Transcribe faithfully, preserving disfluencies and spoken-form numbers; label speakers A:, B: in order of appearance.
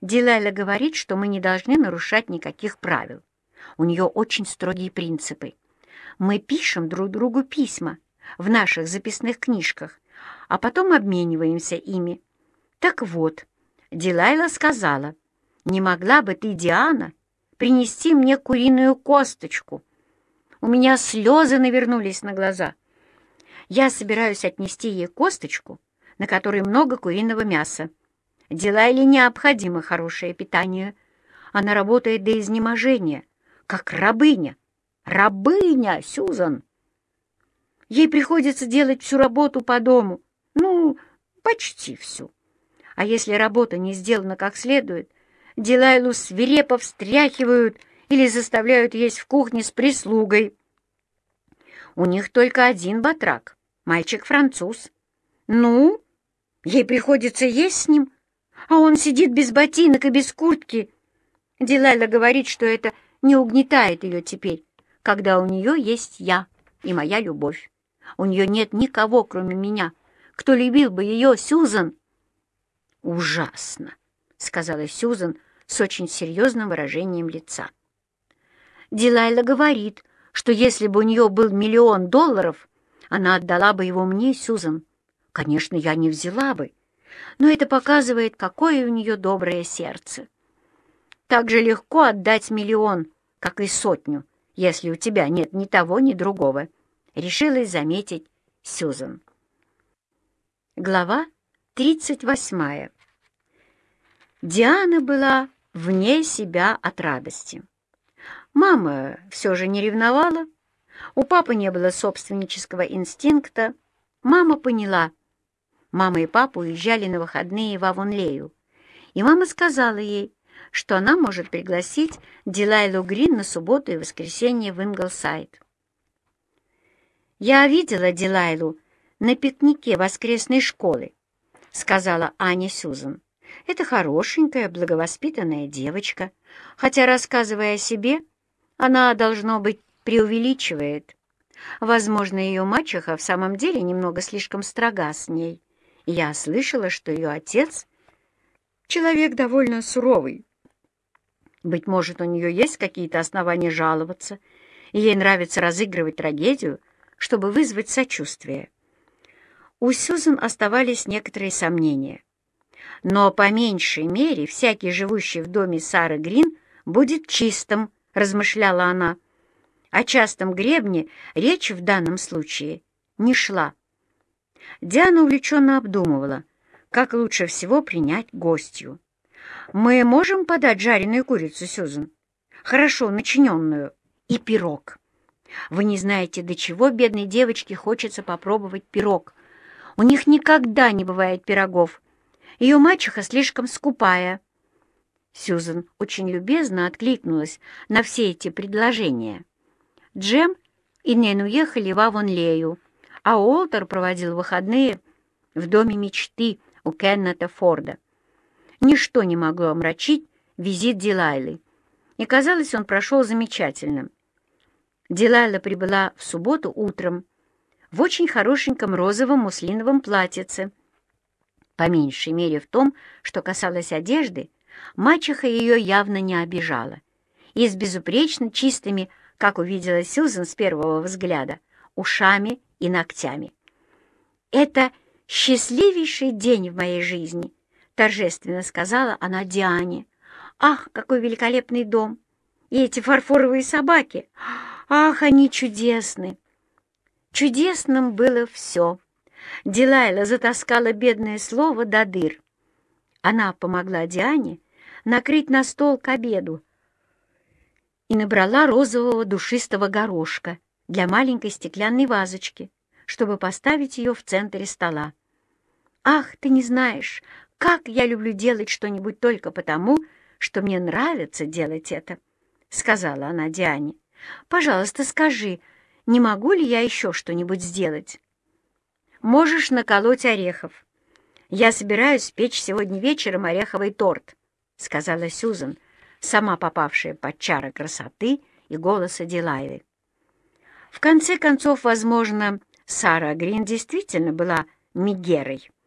A: Дилайла говорит, что мы не должны нарушать никаких правил. У нее очень строгие принципы. Мы пишем друг другу письма в наших записных книжках, а потом обмениваемся ими. Так вот, Дилайла сказала: «Не могла бы ты, Диана, принести мне куриную косточку?» У меня слезы навернулись на глаза. Я собираюсь отнести ей косточку, на которой много куриного мяса. Дилайле необходимо хорошее питание. Она работает до изнеможения, как рабыня. Рабыня, Сьюзан! Ей приходится делать всю работу по дому. Ну, почти всю. А если работа не сделана как следует, Дилайлу свирепо встряхивают или заставляют есть в кухне с прислугой. У них только один батрак, мальчик-француз. Ну, ей приходится есть с ним, а он сидит без ботинок и без куртки. Дилайла говорит, что это не угнетает ее теперь, когда у нее есть я и моя любовь. У нее нет никого, кроме меня, кто любил бы ее, Сьюзан. «Ужасно», — сказала Сьюзан с очень серьезным выражением лица. Дилайла говорит, что если бы у нее был миллион долларов, она отдала бы его мне, Сьюзан. Конечно, я не взяла бы, но это показывает, какое у нее доброе сердце. Так же легко отдать миллион, как и сотню, если у тебя нет ни того, ни другого, — решилась заметить Сьюзан. Глава тридцать восьмая. Диана была вне себя от радости. Мама все же не ревновала, у папы не было собственнического инстинкта. Мама поняла. Мама и папа уезжали на выходные в Авонлею, и мама сказала ей, что она может пригласить Дилайлу Грин на субботу и воскресенье в Инглсайд. «Я видела Дилайлу на пикнике воскресной школы», — сказала Аня Сьюзан. «Это хорошенькая, благовоспитанная девочка, хотя, рассказывая о себе, она, должно быть, преувеличивает. Возможно, ее мачеха в самом деле немного слишком строга с ней. Я слышала, что ее отец — человек довольно суровый. Быть может, у нее есть какие-то основания жаловаться, и ей нравится разыгрывать трагедию, чтобы вызвать сочувствие». У Сьюзан оставались некоторые сомнения. «Но по меньшей мере всякий, живущий в доме Сары Грин, будет чистым», — размышляла она. О частом гребне речь в данном случае не шла. Диана увлеченно обдумывала, как лучше всего принять гостью. «Мы можем подать жареную курицу, Сьюзан? Хорошо начиненную. И пирог. Вы не знаете, до чего бедной девочке хочется попробовать пирог. У них никогда не бывает пирогов. Ее мачеха слишком скупая». Сьюзан очень любезно откликнулась на все эти предложения. Джем и Нэн уехали в Авонлею, а Уолтер проводил выходные в доме мечты у Кеннета Форда. Ничто не могло омрачить визит Дилайлы, и, казалось, он прошел замечательно. Дилайла прибыла в субботу утром в очень хорошеньком розовом муслиновом платьице. По меньшей мере в том, что касалось одежды, мачеха ее явно не обижала, и с безупречно чистыми, как увидела Сьюзан с первого взгляда, ушами и ногтями. «Это счастливейший день в моей жизни», — торжественно сказала она Диане. «Ах, какой великолепный дом! И эти фарфоровые собаки! Ах, они чудесны!» Чудесным было все. Дилайла затаскала бедное слово до дыр. Она помогла Диане накрыть на стол к обеду и набрала розового душистого горошка для маленькой стеклянной вазочки, чтобы поставить ее в центре стола. «Ах, ты не знаешь, как я люблю делать что-нибудь только потому, что мне нравится делать это», — сказала она Диане. «Пожалуйста, скажи, не могу ли я еще что-нибудь сделать?» «Можешь наколоть орехов. Я собираюсь печь сегодня вечером ореховый торт», — сказала Сьюзан, сама попавшая под чары красоты и голоса Дилайлы. В конце концов, возможно, Сара Грин действительно была Мегерой.